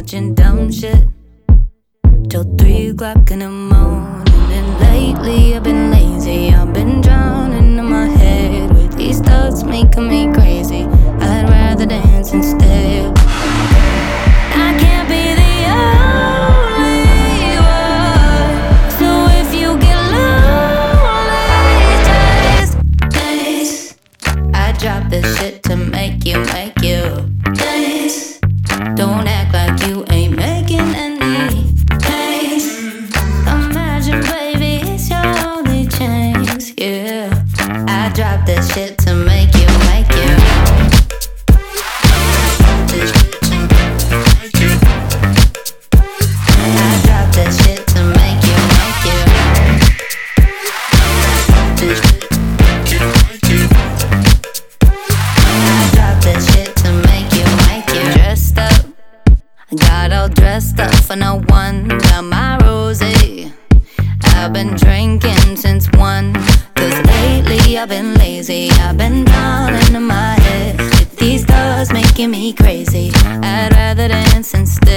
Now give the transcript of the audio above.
watching dumb shit till 3 o'clock in the morning. And lately I've been lazy, I've been drowning in my head with these thoughts making me crazy. I'd rather dance instead. I can't be the only one, so if you get lonely, just dance. I drop this shit to make you dance. Don't act like you ain't making any pace. Imagine, baby, it's your only chance, yeah. I drop this shit to make you I drop this shit to make you I drop this shit to make you dressed up. Got all dressed up for no one. Got my rosé. I've been drinking since 1. 'Cause lately I've been lazy. I've been drowning in my head with these thoughts making me crazy. I'd rather dance instead.